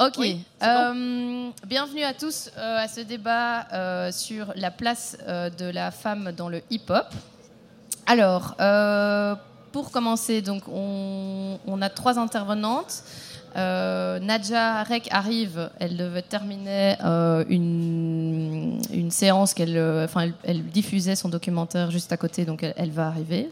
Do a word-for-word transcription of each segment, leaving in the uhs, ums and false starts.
Ok. Oui, euh, bon. Bienvenue à tous euh, à ce débat euh, sur la place euh, de la femme dans le hip-hop. Alors, euh, pour commencer, donc, on, on a trois intervenantes. Euh, Nadja Rek arrive. Elle devait terminer euh, une, une séance qu'elle, enfin, elle, elle diffusait son documentaire juste à côté, donc elle, elle va arriver.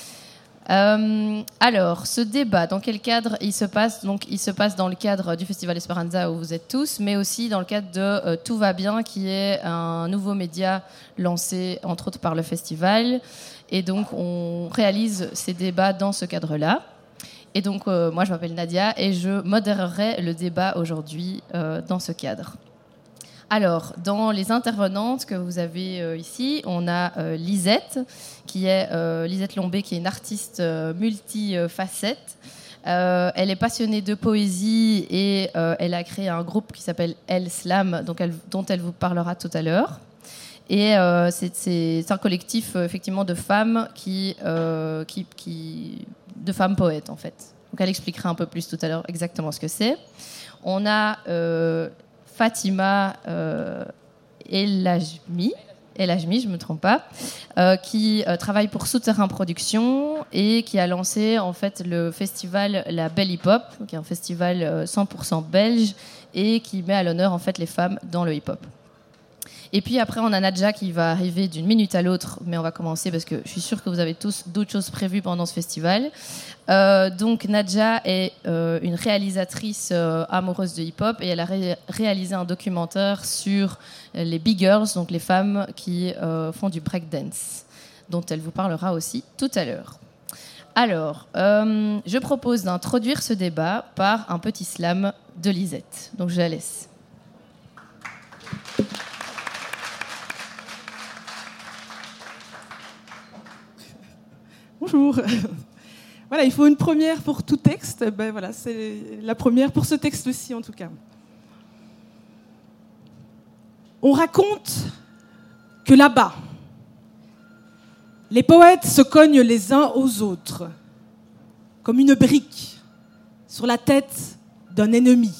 Euh, alors, ce débat, dans quel cadre il se passe? Donc, il se passe dans le cadre du Festival Esperanza où vous êtes tous, mais aussi dans le cadre de euh, Tout va bien, qui est un nouveau média lancé entre autres par le festival. Et donc, on réalise ces débats dans ce cadre-là. Et donc, euh, moi, je m'appelle Nadia et je modérerai le débat aujourd'hui euh, dans ce cadre. Alors, dans les intervenantes que vous avez euh, ici, on a euh, Lisette, qui est euh, Lisette Lombé, qui est une artiste euh, multifacette. Euh, elle est passionnée de poésie et euh, elle a créé un groupe qui s'appelle El Slam, donc elle, dont elle vous parlera tout à l'heure. Et euh, c'est, c'est, c'est un collectif euh, effectivement de femmes qui, euh, qui, qui, de femmes poètes en fait. Donc elle expliquera un peu plus tout à l'heure exactement ce que c'est. On a euh, Fatima euh, Elajmi, Elajmi, je me trompe pas, euh, qui euh, travaille pour Souterrain Productions et qui a lancé en fait le festival La Belle Hip Hop, qui est un festival euh, cent pour cent belge et qui met à l'honneur en fait les femmes dans le hip hop. Et puis après, on a Nadja qui va arriver d'une minute à l'autre, mais on va commencer parce que je suis sûre que vous avez tous d'autres choses prévues pendant ce festival. Euh, donc Nadja est euh, une réalisatrice euh, amoureuse de hip-hop et elle a ré- réalisé un documentaire sur les big girls, donc les femmes qui euh, font du breakdance, dont elle vous parlera aussi tout à l'heure. Alors, euh, je propose d'introduire ce débat par un petit slam de Lisette. Donc je la laisse. Bonjour. Voilà, il faut une première pour tout texte. Ben voilà, c'est la première pour ce texte-ci, en tout cas. On raconte que là-bas, les poètes se cognent les uns aux autres, comme une brique sur la tête d'un ennemi.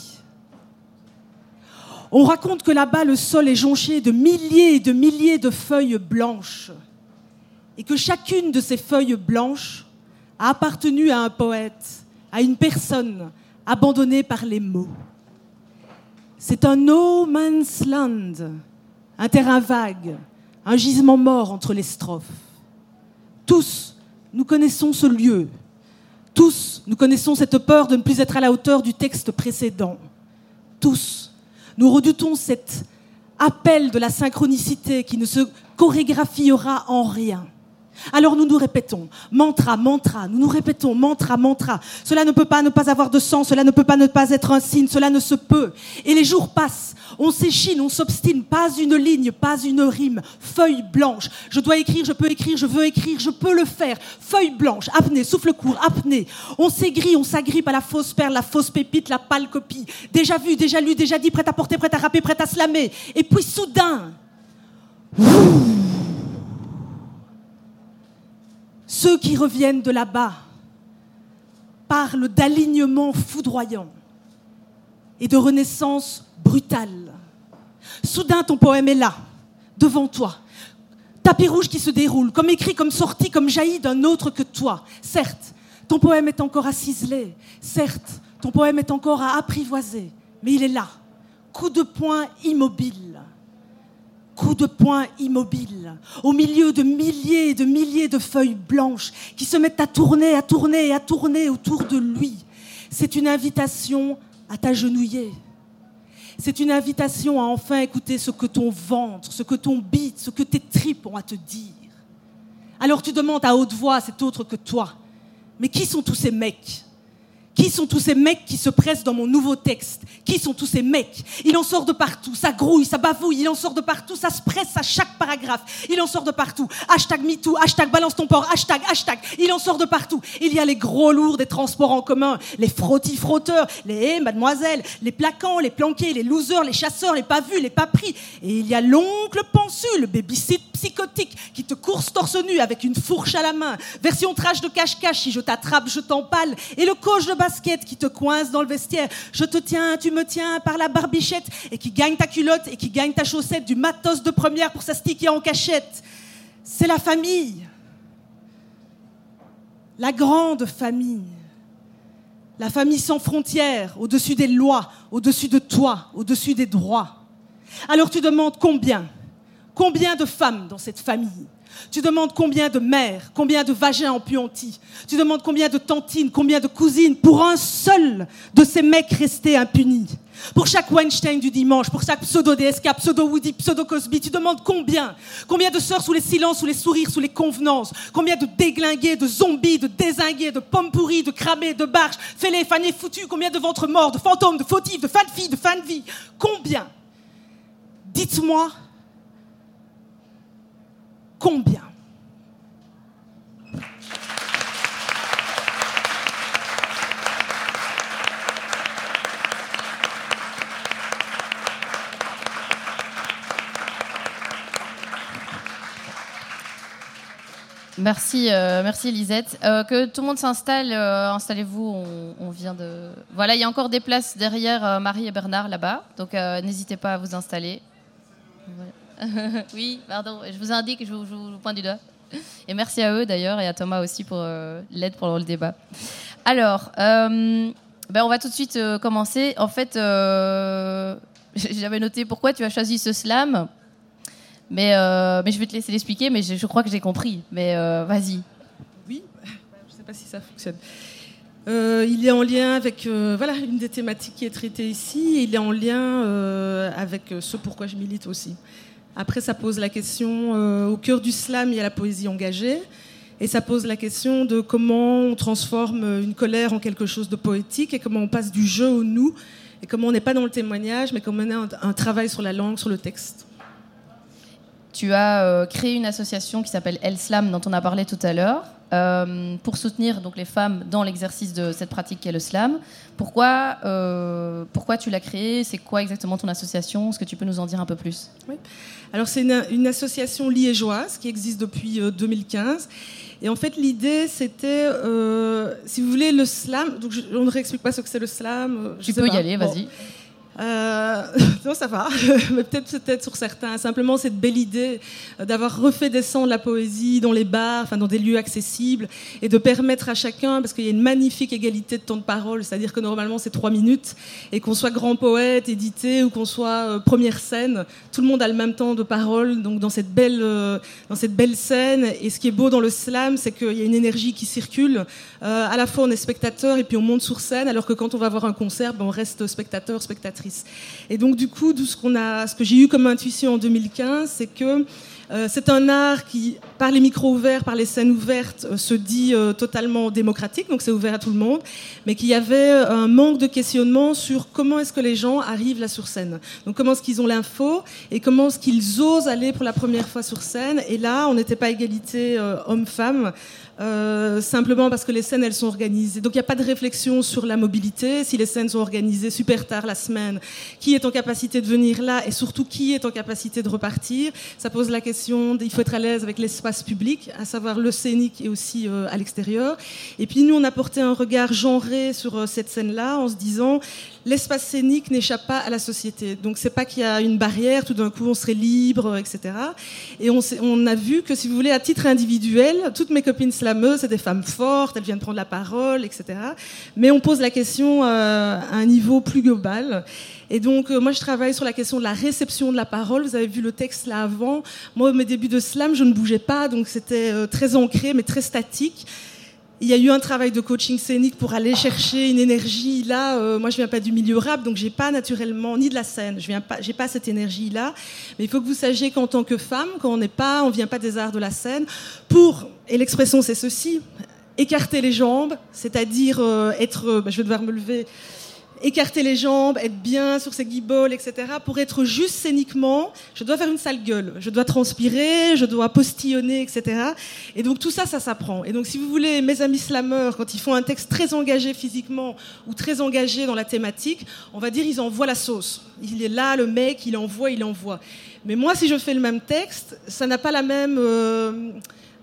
On raconte que là-bas, le sol est jonché de milliers et de milliers de feuilles blanches, et que chacune de ces feuilles blanches a appartenu à un poète, à une personne abandonnée par les mots. C'est un no man's land, un terrain vague, un gisement mort entre les strophes. Tous, nous connaissons ce lieu. Tous, nous connaissons cette peur de ne plus être à la hauteur du texte précédent. Tous, nous redoutons cet appel de la synchronicité qui ne se chorégraphiera en rien. Alors nous nous répétons, mantra, mantra, nous nous répétons, mantra, mantra. Cela ne peut pas ne pas avoir de sens, cela ne peut pas ne pas être un signe, cela ne se peut. Et les jours passent, on s'échine, on s'obstine, pas une ligne, pas une rime, feuille blanche. Je dois écrire, je peux écrire, je veux écrire, je peux le faire. Feuille blanche, apnée, souffle court, apnée. On s'aigrit, on s'agrippe à la fausse perle, la fausse pépite, la pâle copie. Déjà vu, déjà lu, déjà dit, prête à porter, prête à rapper, prête à slammer. Et puis soudain... Ouh, ceux qui reviennent de là-bas parlent d'alignement foudroyant et de renaissance brutale. Soudain, ton poème est là, devant toi. Tapis rouge qui se déroule, comme écrit, comme sorti, comme jailli d'un autre que toi. Certes, ton poème est encore à ciseler. Certes, ton poème est encore à apprivoiser. Mais il est là, coup de poing immobile. Coup de poing immobile, au milieu de milliers et de milliers de feuilles blanches qui se mettent à tourner, à tourner et à tourner autour de lui. C'est une invitation à t'agenouiller. C'est une invitation à enfin écouter ce que ton ventre, ce que ton bide, ce que tes tripes ont à te dire. Alors tu demandes à haute voix à cet autre que toi, mais qui sont tous ces mecs ? Qui sont tous ces mecs qui se pressent dans mon nouveau texte ? Qui sont tous ces mecs ? Il en sort de partout, ça grouille, ça bavouille, il en sort de partout, ça se presse à chaque paragraphe. Il en sort de partout. Hashtag MeToo, hashtag balance ton porc, hashtag, hashtag. Il en sort de partout. Il y a les gros lourds des transports en commun, les frottis-frotteurs, les hé, mademoiselle, les plaquants, les planqués, les losers, les chasseurs, les pas vus, les pas pris. Et il y a l'oncle pensu, le babysit psychotique qui te course torse nu avec une fourche à la main. Version trash de cache-cache, si je t'attrape, je t'empale. Et le coach de basket qui te coince dans le vestiaire. Je te tiens, tu me tiens par la barbichette et qui gagne ta culotte et qui gagne ta chaussette, du matos de première pour s'astiquer en cachette. C'est la famille. La grande famille. La famille sans frontières, au-dessus des lois, au-dessus de toi, au-dessus des droits. Alors tu demandes combien ? Combien de femmes dans cette famille ? Tu demandes combien de mères, combien de vagins empuantis. Tu demandes combien de tantines, combien de cousines pour un seul de ces mecs restés impunis. Pour chaque Weinstein du dimanche, pour chaque pseudo-D S K, pseudo-Woody, pseudo-Cosby, tu demandes combien ? Combien de sœurs sous les silences, sous les sourires, sous les convenances ? Combien de déglingués, de zombies, de dézingués, de pommes pourries, de cramés, de barges, fêlés, fanés, foutus ? Combien de ventres morts, de fantômes, de fautifs, de fins de filles, de fins de vie ? Combien ? Dites-moi combien ? Merci, euh, merci Lisette. Euh, que tout le monde s'installe, euh, installez-vous, on, on vient de... Voilà, il y a encore des places derrière euh, Marie et Bernard là-bas, donc euh, n'hésitez pas à vous installer. Voilà. Oui, pardon, je vous indique, je vous, je vous pointe du doigt. Et merci à eux d'ailleurs, et à Thomas aussi pour euh, l'aide pendant le débat. Alors, euh, ben on va tout de suite euh, commencer. En fait, euh, j'avais noté pourquoi tu as choisi ce slam. Mais, euh, mais je vais te laisser l'expliquer, mais je, je crois que j'ai compris. Mais euh, vas-y. Oui, je ne sais pas si ça fonctionne. Euh, il est en lien avec euh, voilà, une des thématiques qui est traitée ici. Et il est en lien euh, avec ce pourquoi je milite aussi. Après, ça pose la question, euh, au cœur du slam, il y a la poésie engagée. Et ça pose la question de comment on transforme une colère en quelque chose de poétique et comment on passe du jeu au nous. Et comment on n'est pas dans le témoignage, mais comment on a un, un travail sur la langue, sur le texte. Tu as euh, créé une association qui s'appelle El Slam, dont on a parlé tout à l'heure, euh, pour soutenir donc, les femmes dans l'exercice de cette pratique qu'est le slam. Pourquoi, euh, pourquoi tu l'as créée ? C'est quoi exactement ton association ? Est-ce que tu peux nous en dire un peu plus ? Oui. Alors, c'est une, une association liégeoise qui existe depuis euh, deux mille quinze. Et en fait, l'idée, c'était, euh, si vous voulez, le slam. Donc, je, on ne réexplique pas ce que c'est le slam. Tu peux pas. y aller, bon. vas-y. Euh, non, ça va, mais peut-être, peut-être sur certains. Simplement, cette belle idée d'avoir refait descendre la poésie dans les bars, enfin dans des lieux accessibles, et de permettre à chacun, parce qu'il y a une magnifique égalité de temps de parole, c'est-à-dire que normalement c'est trois minutes, et qu'on soit grand poète, édité, ou qu'on soit euh, première scène, tout le monde a le même temps de parole, donc dans cette belle, euh, dans cette belle scène. Et ce qui est beau dans le slam, c'est qu'il y a une énergie qui circule. Euh, à la fois, on est spectateur et puis on monte sur scène, alors que quand on va voir un concert, ben, on reste spectateur, spectatrice. Et donc du coup, tout ce, qu'on a, ce que j'ai eu comme intuition en deux mille quinze, c'est que euh, c'est un art qui, par les micros ouverts, par les scènes ouvertes, euh, se dit euh, totalement démocratique, donc c'est ouvert à tout le monde, mais qu'il y avait un manque de questionnement sur comment est-ce que les gens arrivent là sur scène. Donc comment est-ce qu'ils ont l'info et comment est-ce qu'ils osent aller pour la première fois sur scène. Et là, on n'était pas égalité euh, homme-femme. Euh, simplement parce que les scènes, elles sont organisées. Donc il n'y a pas de réflexion sur la mobilité. Si les scènes sont organisées super tard la semaine, qui est en capacité de venir là et surtout qui est en capacité de repartir? Ça pose la question, il faut être à l'aise avec l'espace public, à savoir le scénique et aussi euh, à l'extérieur. Et puis nous, on a porté un regard genré sur euh, cette scène-là en se disant... L'espace scénique n'échappe pas à la société. Donc, c'est pas qu'il y a une barrière, tout d'un coup, on serait libre, et cetera. Et on, on a vu que, si vous voulez, à titre individuel, toutes mes copines slameuses, c'est des femmes fortes, elles viennent prendre la parole, et cetera. Mais on pose la question euh, à un niveau plus global. Et donc, euh, moi, je travaille sur la question de la réception de la parole. Vous avez vu le texte là avant. Moi, au mes débuts de slam, je ne bougeais pas, donc c'était euh, très ancré, mais très statique. Il y a eu un travail de coaching scénique pour aller chercher une énergie. Là, euh, moi, je viens pas du milieu rap, donc j'ai pas naturellement ni de la scène. Je viens pas, j'ai pas cette énergie-là. Mais il faut que vous sachiez qu'en tant que femme, quand on n'est pas, on vient pas des arts de la scène. Pour et l'expression, c'est ceci écarter les jambes, c'est-à-dire euh, être. Euh, bah, je vais devoir me lever. Écarter les jambes, être bien sur ses guibolles, et cetera. Pour être juste scéniquement, je dois faire une sale gueule. Je dois transpirer, je dois postillonner, et cetera. Et donc tout ça, ça s'apprend. Et donc si vous voulez, mes amis slameurs, quand ils font un texte très engagé physiquement ou très engagé dans la thématique, on va dire ils envoient la sauce. Il est là, le mec, il envoie, il envoie. Mais moi, si je fais le même texte, ça n'a pas la même... Euh,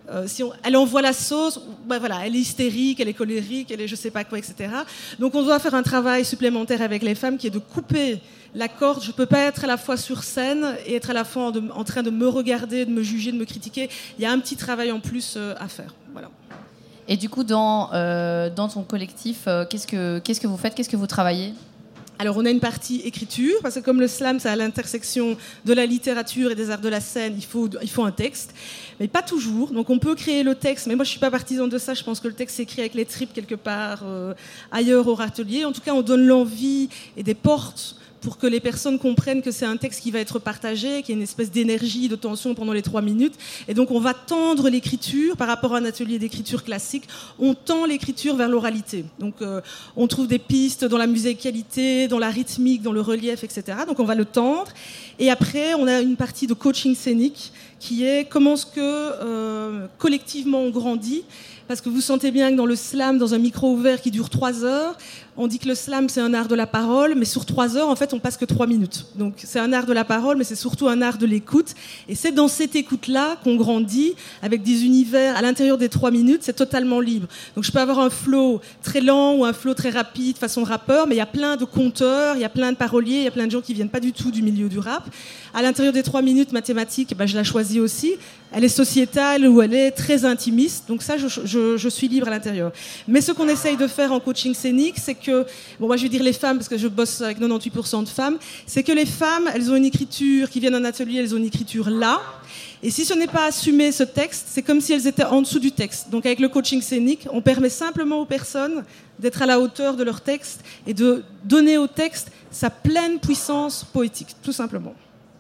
Euh, si on, elle envoie la sauce, ben voilà, elle est hystérique, elle est colérique, elle est je sais pas quoi, et cetera. Donc on doit faire un travail supplémentaire avec les femmes qui est de couper la corde. Je peux pas être à la fois sur scène et être à la fois en, de, en train de me regarder, de me juger, de me critiquer. Il y a un petit travail en plus euh, à faire. Voilà. Et du coup, dans, euh, dans ton collectif, euh, qu'est-ce que, qu'est-ce que vous faites, qu'est-ce que vous travaillez ? Alors, on a une partie écriture, parce que comme le slam, c'est à l'intersection de la littérature et des arts de la scène, il faut, il faut un texte, mais pas toujours. Donc, on peut créer le texte, mais moi, je ne suis pas partisan de ça. Je pense que le texte s'écrit avec les tripes quelque part euh, ailleurs au râtelier. En tout cas, on donne l'envie et des portes pour que les personnes comprennent que c'est un texte qui va être partagé, qu'il y a une espèce d'énergie, de tension pendant les trois minutes. Et donc, on va tendre l'écriture par rapport à un atelier d'écriture classique. On tend l'écriture vers l'oralité. Donc, euh, on trouve des pistes dans la musicalité, dans la rythmique, dans le relief, et cetera. Donc, on va le tendre. Et après, on a une partie de coaching scénique qui est comment est-ce que euh, collectivement on grandit. Parce que vous sentez bien que dans le slam, dans un micro ouvert qui dure trois heures, on dit que le slam, c'est un art de la parole, mais sur trois heures, en fait, on passe que trois minutes. Donc, c'est un art de la parole, mais c'est surtout un art de l'écoute. Et c'est dans cette écoute-là qu'on grandit, avec des univers à l'intérieur des trois minutes, c'est totalement libre. Donc, je peux avoir un flow très lent ou un flow très rapide, façon rappeur, mais il y a plein de conteurs, il y a plein de paroliers, il y a plein de gens qui viennent pas du tout du milieu du rap. À l'intérieur des trois minutes mathématiques, ben, je la choisis aussi. Elle est sociétale ou elle est très intimiste. Donc ça, je, je, je suis libre à l'intérieur. Mais ce qu'on essaye de faire en coaching scénique, c'est que, bon, moi je vais dire les femmes, parce que je bosse avec quatre-vingt-dix pour cent de femmes, c'est que les femmes, elles ont une écriture, qui viennent d'un atelier, elles ont une écriture là. Et si ce n'est pas assumé, ce texte, c'est comme si elles étaient en dessous du texte. Donc avec le coaching scénique, on permet simplement aux personnes d'être à la hauteur de leur texte et de donner au texte sa pleine puissance poétique, tout simplement.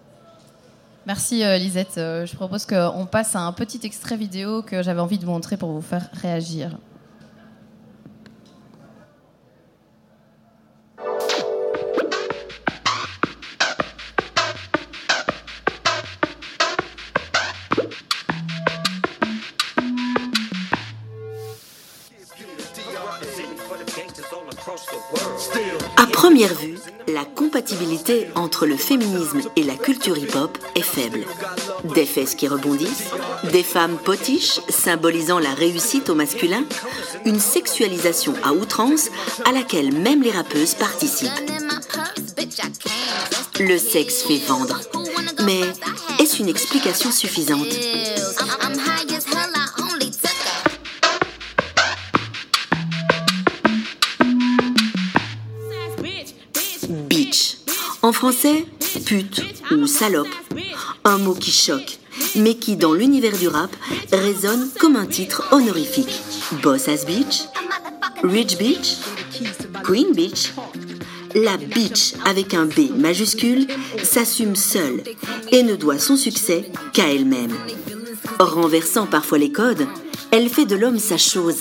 Merci euh, Lisette. Euh, je propose qu'on passe à un petit extrait vidéo que j'avais envie de vous montrer pour vous faire réagir. À première vue, la compatibilité entre le féminisme et la culture hip-hop est faible. Des fesses qui rebondissent, des femmes potiches symbolisant la réussite au masculin, une sexualisation à outrance à laquelle même les rappeuses participent. Le sexe fait vendre. Mais est-ce une explication suffisante ? Bitch. En français, pute ou salope. Un mot qui choque, mais qui, dans l'univers du rap, résonne comme un titre honorifique. Boss ass bitch, rich bitch, queen bitch. La bitch, avec un B majuscule, s'assume seule et ne doit son succès qu'à elle-même. Renversant parfois les codes, elle fait de l'homme sa chose.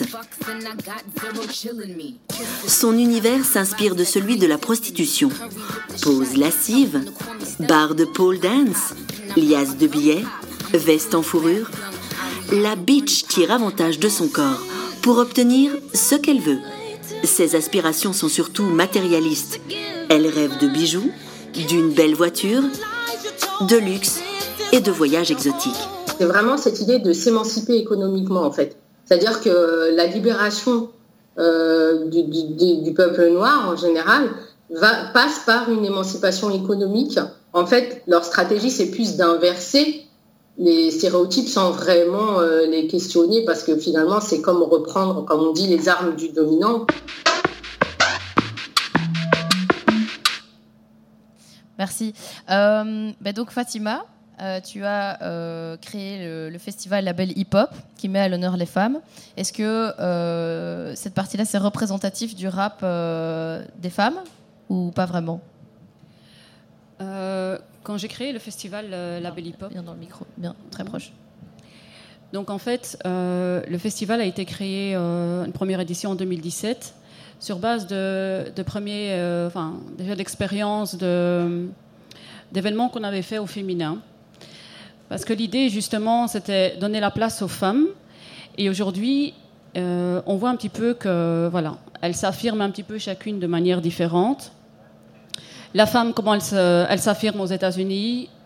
Son univers s'inspire de celui de la prostitution. Pose lascive, barre de pole dance, liasse de billets, veste en fourrure. La bitch tire avantage de son corps pour obtenir ce qu'elle veut. Ses aspirations sont surtout matérialistes. Elle rêve de bijoux, d'une belle voiture, de luxe et de voyages exotiques. C'est vraiment cette idée de s'émanciper économiquement, en fait. C'est-à-dire que la libération euh, du, du, du peuple noir, en général, va, passe par une émancipation économique. En fait, leur stratégie, c'est plus d'inverser les stéréotypes sans vraiment euh, les questionner, parce que finalement, c'est comme reprendre, comme on dit, les armes du dominant. Merci. Euh, bah donc Fatima, Euh, tu as euh, créé le, le festival Label Hip Hop qui met à l'honneur les femmes. Est-ce que euh, cette partie-là, c'est représentatif du rap euh, des femmes ou pas vraiment ? euh, Quand j'ai créé le festival euh, Label Hip Hop... Bien dans le micro, bien, très proche. Donc en fait, euh, le festival a été créé, euh, une première édition en deux mille dix-sept, sur base de, de premiers, euh, enfin, déjà d'expériences, de, d'événements qu'on avait fait au féminin. Parce que l'idée, justement, c'était donner la place aux femmes. Et aujourd'hui, euh, on voit un petit peu que, voilà, elles s'affirment un petit peu chacune de manière différente. La femme, comment elle, se, elle s'affirme aux États-Unis,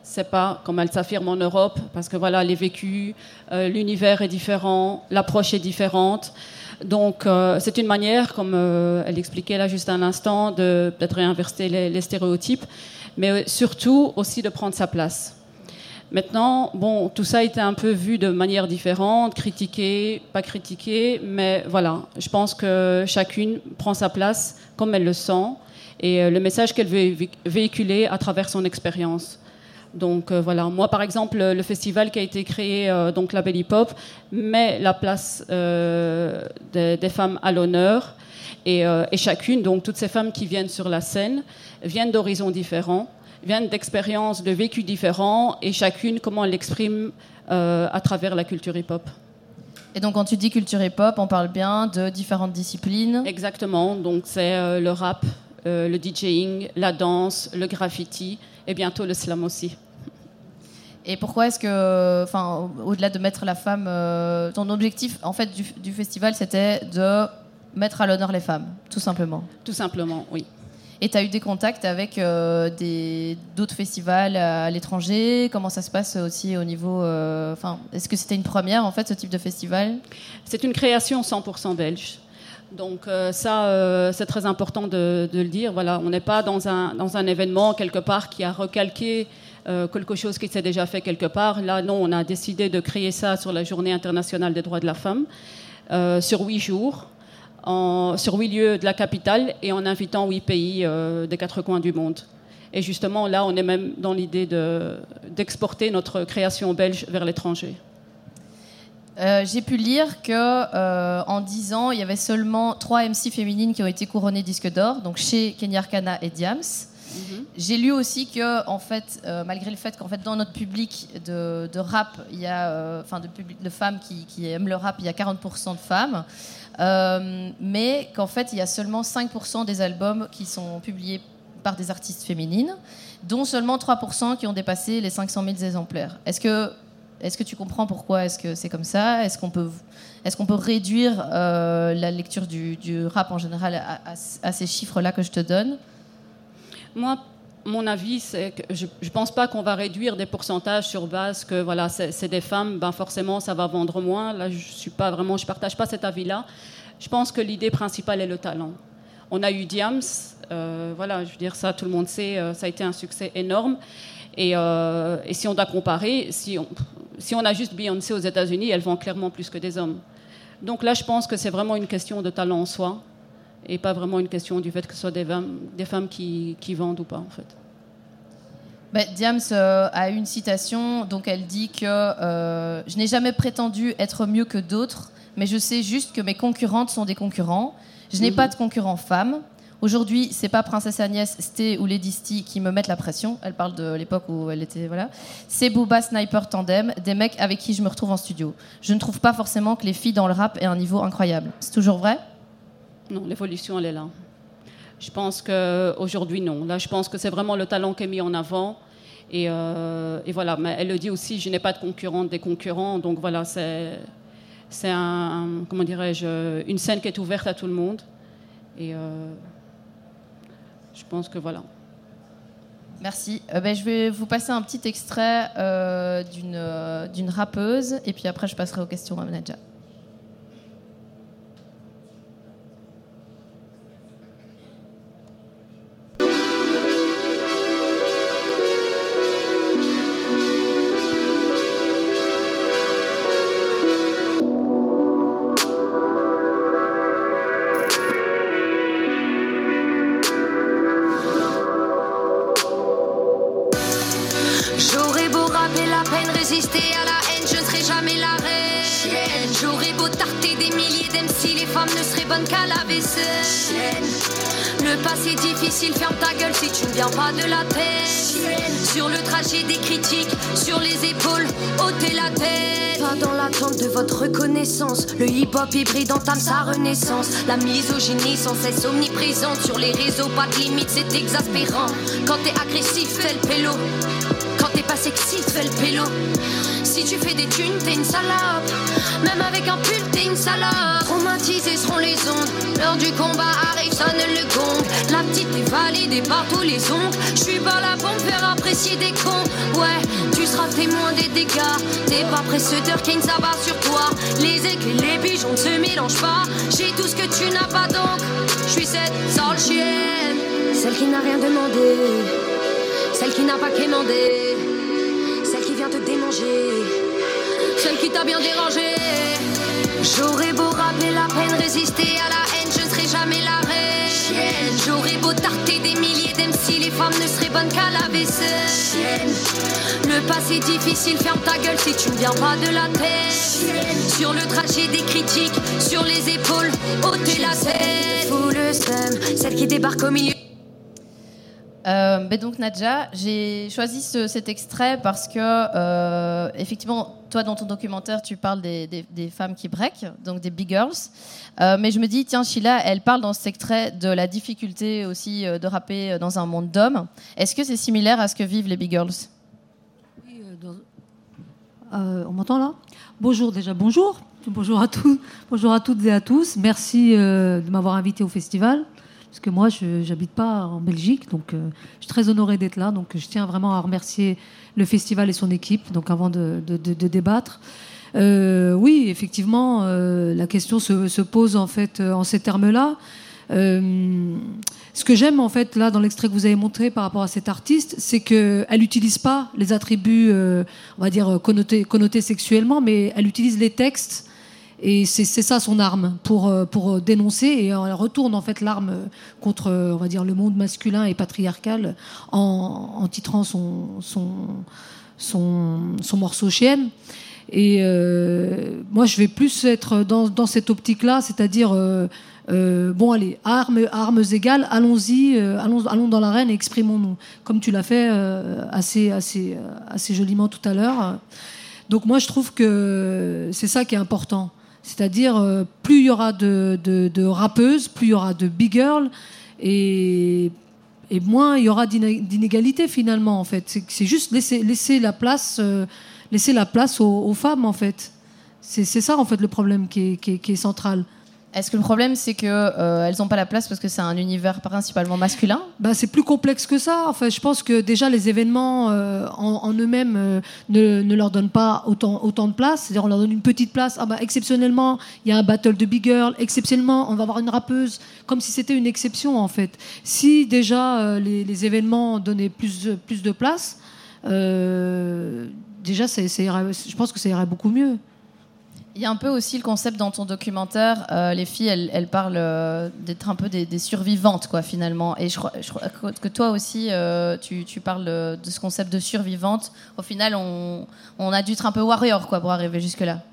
c'est pas comme elle s'affirme en Europe, parce que voilà, les vécus, euh, l'univers est différent, l'approche est différente. Donc, euh, c'est une manière, comme euh, elle expliquait là juste un instant, de peut-être réinverser les, les stéréotypes, mais surtout aussi de prendre sa place. Maintenant, bon, tout ça a été un peu vu de manière différente, critiqué, pas critiqué, mais voilà, je pense que chacune prend sa place comme elle le sent et le message qu'elle veut véhiculer à travers son expérience. Donc euh, voilà, moi par exemple, le festival qui a été créé, euh, donc la Belle Hip Hop, met la place euh, des, des femmes à l'honneur et, euh, et chacune, donc toutes ces femmes qui viennent sur la scène, viennent d'horizons différents, viennent d'expériences, de vécus différents, et chacune, comment elle l'exprime euh, à travers la culture hip-hop. Et donc, quand tu dis culture hip-hop, on parle bien de différentes disciplines. Exactement. Donc, c'est euh, le rap, euh, le DJing, la danse, le graffiti, et bientôt le slam aussi. Et pourquoi est-ce que, enfin, au-delà de mettre la femme, euh, ton objectif, en fait, du, du festival, c'était de mettre à l'honneur les femmes, tout simplement. Tout simplement, oui. Et tu as eu des contacts avec euh, des, d'autres festivals à, à l'étranger? Comment ça se passe aussi au niveau... Euh, est-ce que c'était une première, en fait, ce type de festival? C'est une création cent pour cent belge. Donc euh, ça, euh, c'est très important de, de le dire. Voilà, on n'est pas dans un, dans un événement, quelque part, qui a recalqué euh, quelque chose qui s'est déjà fait quelque part. Là, non, on a décidé de créer ça sur la Journée internationale des droits de la femme, euh, sur huit jours. En, sur huit lieux de la capitale et en invitant huit pays euh, des quatre coins du monde. Et justement, là, on est même dans l'idée de, d'exporter notre création belge vers l'étranger. Euh, j'ai pu lire que euh, en dix ans, il y avait seulement trois M C féminines qui ont été couronnées disque d'or, donc chez Kenya Arcana et Diams. Mm-hmm. J'ai lu aussi que, en fait, euh, malgré le fait qu'en fait, dans notre public de, de rap, il y a, enfin, euh, de public de femmes qui, qui aiment le rap, il y a quarante pour cent de femmes. Euh, mais qu'en fait, il y a seulement cinq pour cent des albums qui sont publiés par des artistes féminines, dont seulement trois pour cent qui ont dépassé les cinq cent mille exemplaires. Est-ce que, est-ce que tu comprends pourquoi est-ce que c'est comme ça? Est-ce qu'on peut, est-ce qu'on peut réduire euh, la lecture du, du rap en général à, à, à ces chiffres-là que je te donne? Moi, mon avis, c'est que je ne pense pas qu'on va réduire des pourcentages sur base que voilà, c'est, c'est des femmes, ben forcément ça va vendre moins. Là, je suis pas vraiment, je partage pas cet avis-là. Je pense que l'idée principale est le talent. On a eu Diams, euh, voilà, je veux dire ça, tout le monde sait, euh, ça a été un succès énorme. Et, euh, et si on doit comparer, si on, si on a juste Beyoncé aux États-Unis, elle vend clairement plus que des hommes. Donc là, je pense que c'est vraiment une question de talent en soi. Et pas vraiment une question du fait que ce soit des femmes, des femmes qui, qui vendent ou pas, en fait. Ben, Diams euh, a une citation, donc elle dit que euh, « Je n'ai jamais prétendu être mieux que d'autres, mais je sais juste que mes concurrentes sont des concurrents. Je n'ai mmh. pas de concurrents femmes. Aujourd'hui, c'est pas Princesse Agnès, Sté ou Lady Sty qui me mettent la pression. » Elle parle de l'époque où elle était... Voilà. « C'est Booba, Sniper, Tandem, des mecs avec qui je me retrouve en studio. Je ne trouve pas forcément que les filles dans le rap aient un niveau incroyable. » C'est toujours vrai ? Non, l'évolution, elle est là. Je pense qu'aujourd'hui, non. Là, je pense que c'est vraiment le talent qui est mis en avant. Et, euh, et voilà, mais elle le dit aussi, je n'ai pas de concurrente des concurrents. Donc voilà, c'est, c'est un, comment dirais-je, une scène qui est ouverte à tout le monde. Et euh, je pense que voilà. Merci. Euh, ben, je vais vous passer un petit extrait euh, d'une, euh, d'une rappeuse. Et puis après, je passerai aux questions à Nadja. À la haine, je ne serai jamais la reine. J'aurais beau tarter des milliers d'M C, les femmes ne seraient bonnes qu'à la vaisselle. Le passé difficile, ferme ta gueule si tu ne viens pas de la terre. Sur le trajet des critiques, sur les épaules, ôtez la tête. Pas dans l'attente de votre reconnaissance. Le hip-hop hybride entame sa renaissance. La misogynie sans cesse omniprésente. Sur les réseaux, pas de limite, c'est exaspérant. Quand t'es agressif, fais le pélo. Quand t'es pas sexy, tu fais le pélo. Si tu fais des thunes, t'es une salope. Même avec un pull, t'es une salope. Traumatisés seront les ondes. L'heure du combat arrive, sonne le gong. La petite est validée par tous les ongles. J'suis pas là pour me faire apprécier des cons. Ouais, tu seras témoin des dégâts. T'es pas précédeur qui ne s'abat sur toi. Les aiguilles et les pigeons ne se mélangent pas. J'ai tout ce que tu n'as pas donc. J'suis cette sale chienne. Celle qui n'a rien demandé. Celle qui n'a pas quémandé. Celle qui vient te démanger. Celle qui t'a bien dérangé. J'aurais beau rappeler la peine, résister à la haine, je ne serai jamais la reine. J'aurais beau tarter des milliers d'M C, les femmes ne seraient bonnes qu'à la vaisselle. Le passé difficile, ferme ta gueule si tu ne viens pas de la tête. Sur le trajet des critiques, sur les épaules, ôtez la tête. Fous le seum, celle qui débarque au milieu. Euh, ben donc Nadja, j'ai choisi ce, cet extrait parce que euh, effectivement, toi dans ton documentaire, tu parles des, des, des femmes qui break, donc des big girls. Euh, mais je me dis, tiens, Sheila, elle parle dans cet extrait de la difficulté aussi euh, de rapper dans un monde d'hommes. Est-ce que c'est similaire à ce que vivent les big girls ? Oui, euh, dans... euh, on m'entend là ? Bonjour déjà, bonjour. Bonjour à tous, bonjour à toutes et à tous. Merci euh, de m'avoir invité au festival. Parce que moi, je n'habite pas en Belgique, donc euh, je suis très honorée d'être là. Donc je tiens vraiment à remercier le festival et son équipe, donc avant de, de, de, de débattre. Euh, oui, effectivement, euh, la question se, se pose en fait en ces termes-là. Euh, ce que j'aime en fait là dans l'extrait que vous avez montré par rapport à cette artiste, c'est qu'elle n'utilise pas les attributs, euh, on va dire connotés, connotés sexuellement, mais elle utilise les textes. Et c'est, c'est ça son arme pour, pour dénoncer, et elle retourne en fait l'arme contre, on va dire, le monde masculin et patriarcal en, en titrant son, son, son, son morceau Chienne. Et euh, moi, je vais plus être dans, dans cette optique-là, c'est-à-dire, euh, euh, bon, allez, armes, armes égales, allons-y, euh, allons, allons dans l'arène et exprimons-nous, comme tu l'as fait euh, assez, assez, assez joliment tout à l'heure. Donc moi, je trouve que c'est ça qui est important. C'est-à-dire, euh, plus il y aura de, de, de rappeuses, plus il y aura de big girls, et, et moins il y aura d'inégalité finalement, en fait. C'est, c'est juste laisser, laisser la place, euh, laisser la place aux, aux femmes, en fait. C'est, c'est ça, en fait, le problème qui est, qui est, qui est central. Est-ce que le problème, c'est qu'elles euh, n'ont pas la place parce que c'est un univers principalement masculin ? Ben, c'est plus complexe que ça. Enfin, je pense que déjà, les événements euh, en, en eux-mêmes euh, ne, ne leur donnent pas autant, autant de place. C'est-à-dire, on leur donne une petite place. Ah ben, exceptionnellement, il y a un battle de big girl. Exceptionnellement, on va avoir une rappeuse. Comme si c'était une exception, en fait. Si déjà, euh, les, les événements donnaient plus, plus de place, euh, déjà, ça, ça irait, je pense que ça irait beaucoup mieux. Il y a un peu aussi le concept dans ton documentaire, euh, les filles, elles, elles parlent euh, d'être un peu des, des survivantes, quoi, finalement. Et je crois, je crois que toi aussi, euh, tu, tu parles de, de ce concept de survivante. Au final, on, on a dû être un peu warrior, quoi, pour arriver jusque-là.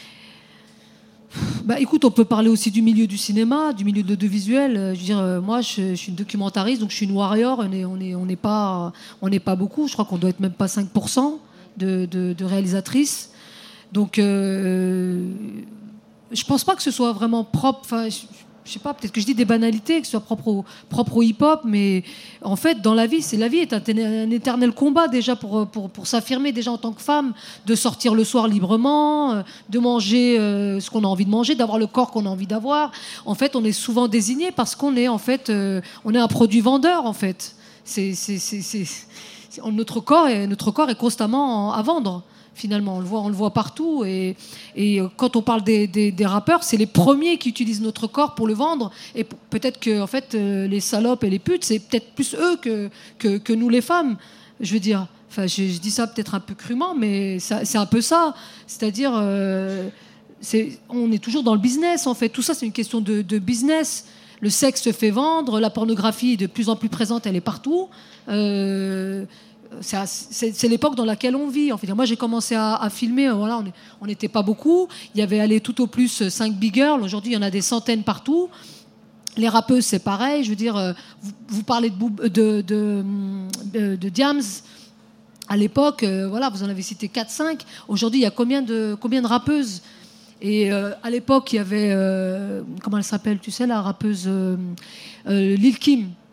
Bah, écoute, on peut parler aussi du milieu du cinéma, du milieu de l'audiovisuel. Je veux dire, moi, je, je suis une documentariste, donc je suis une warrior. On n'est on est, on est pas, on n'est pas beaucoup. Je crois qu'on doit être même pas cinq pour cent de, de, de réalisatrices. Donc, euh, je pense pas que ce soit vraiment propre. Enfin, je, je sais pas, peut-être que je dis des banalités, que ce soit propre au, propre au hip-hop, mais en fait, dans la vie, c'est la vie est un, un éternel combat déjà pour, pour, pour s'affirmer déjà en tant que femme, de sortir le soir librement, de manger euh, ce qu'on a envie de manger, d'avoir le corps qu'on a envie d'avoir. En fait, on est souvent désigné parce qu'on est en fait, euh, on est un produit vendeur en fait. C'est, c'est, c'est, c'est, c'est, notre corps est, notre corps est constamment à vendre. Finalement, on le voit, on le voit partout. Et, et quand on parle des, des, des rappeurs, c'est les premiers qui utilisent notre corps pour le vendre. Et peut-être que, en fait, euh, les salopes et les putes, c'est peut-être plus eux que, que, que nous, les femmes. Je veux dire, enfin, je, je dis ça peut-être un peu crûment, mais ça, c'est un peu ça. C'est-à-dire, euh, c'est, on est toujours dans le business, en fait. Tout ça, c'est une question de, de business. Le sexe se fait vendre, la pornographie est de plus en plus présente, elle est partout. Euh, C'est, c'est, c'est l'époque dans laquelle on vit. En fait, moi, j'ai commencé à, à filmer. Voilà, on n'était pas beaucoup. Il y avait allé tout au plus cinq big girls. Aujourd'hui, il y en a des centaines partout. Les rappeuses, c'est pareil. Je veux dire, vous, vous parlez de, de, de, de, de Diams. À l'époque, euh, voilà, vous en avez cité quatre cinq. Aujourd'hui, il y a combien de, combien de rappeuses ? Et euh, à l'époque, il y avait... Euh, comment elle s'appelle ? Tu sais, la rappeuse euh, euh, Lil Kim.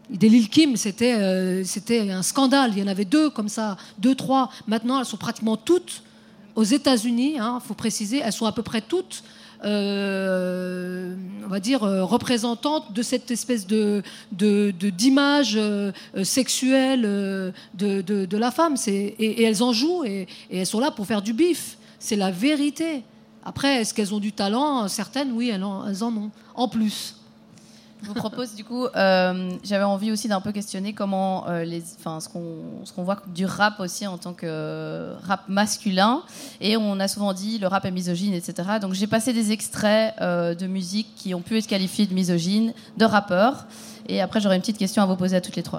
Des Lil Kim, c'était, euh, c'était un scandale. Il y en avait deux comme ça, deux, trois. Maintenant, elles sont pratiquement toutes aux États-Unis. Il hein, faut préciser, elles sont à peu près toutes, euh, on va dire, euh, représentantes de cette espèce de, de, de d'image euh, sexuelle euh, de, de, de la femme. C'est, et, et elles en jouent et, et elles sont là pour faire du bif. C'est la vérité. Après, est-ce qu'elles ont du talent ? Certaines, oui, elles en, elles en ont. En plus. Je vous propose du coup, euh, j'avais envie aussi d'un peu questionner comment, euh, les, enfin, ce qu'on, ce qu'on voit du rap aussi en tant que euh, rap masculin, et on a souvent dit le rap est misogyne, et cetera. Donc j'ai passé des extraits euh, de musique qui ont pu être qualifiés de misogynes, de rappeurs, et après j'aurais une petite question à vous poser à toutes les trois.